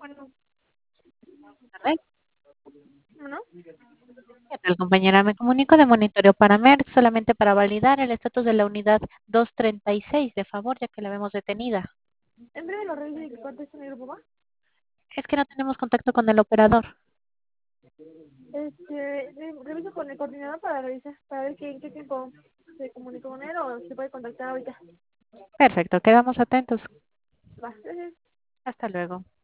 Bueno, ¿Verdad? ¿no? ¿Qué tal, compañera? Me comunico de monitoreo para MERC solamente para validar el estatus de la unidad 236, de favor, ya que la vemos detenida. En breve lo reviso y que conteste mi grupo, ¿va? Es que no tenemos contacto con el operador. Reviso con el coordinador para revisar, para ver en qué tiempo se comunicó con él o se puede contactar ahorita. Perfecto, quedamos atentos. Va, gracias. Hasta luego.